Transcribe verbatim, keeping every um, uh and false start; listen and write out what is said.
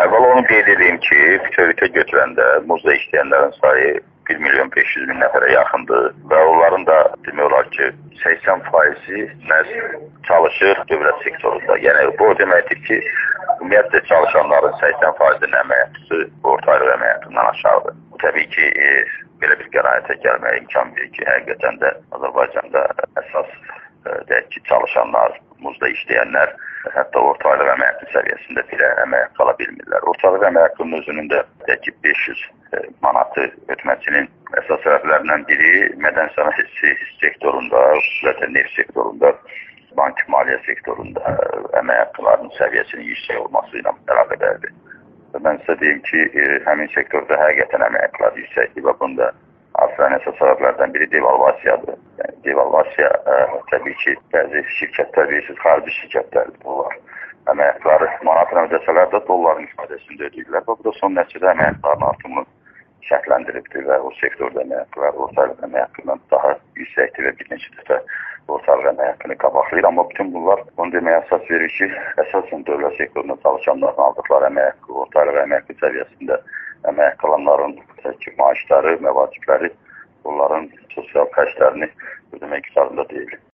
Əvvəla onu qeyd edeyim ki, bütövlükdə götürəndə muzda işləyənlərin sayı bir milyon beş yüz min nəfərə yaxındır və onların da demək olar ki, səksən faizi məhz çalışır dövlət sektorunda. Yəni bu o deməkdir ki, ümumiyyətlə çalışanların səksən faizinin əmək haqqısı orta aylıq əmək haqqından aşağıdır. Bu təbii ki, e, belə bir qənaətə gəlməyə imkan verir ki, həqiqətən də Azərbaycanda əsas e, deyək ki, çalışanlar, muzda işləyənlər hətta orta aylıq əmək haqqı səviyyəsində belə əmək haqqı ala bilmirlər. Orta aylıq əmək haqqının özünün də deyək ki, beş yüz manatı ötməsinin əsas səbəblərindən biri mədən sənayesi sektorunda, xüsusilə neft sektorunda, bank maliyyə sektorunda əmək haqqılarının səviyyəsinin yüksək olması ilə əlaqədardır. Mən sizə deyim ki, həmin sektorda həqiqətən əmək haqqıları yüksəkdir və bunda aslında əsas səbəblərdən biri devalvasiyadır. Yəni, devalvasiya ə, təbii ki, bəzi şirkətlər bilirsiniz, xarici şirkətlərdir bunlar. Əmək haqqıları manatla ödəsələr də dolların ifadəsində ödəyirlər və bu da son nəticədə əmək haqqılarının artımını şərtləndiribdir və o sektorda əmək haqqıları orta aylıq əmək haqqından daha yüksəkdir və bir neçə dəfə orta aylıq əmək haqqını qabaqlayır. Amma bütün bunlar onu deməyə əsas verir ki, əsasən dövlət sektorunda çalışanların aldıqları əmək haqqı, orta aylıq əmək haqqı səviyyəsində əmək haqqı alanların maaşları, məvacibləri, onların sosial xərclərini ödəmək qüdrətində deyil.